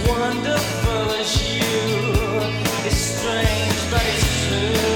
wonderful as you. It's strange, but it's true.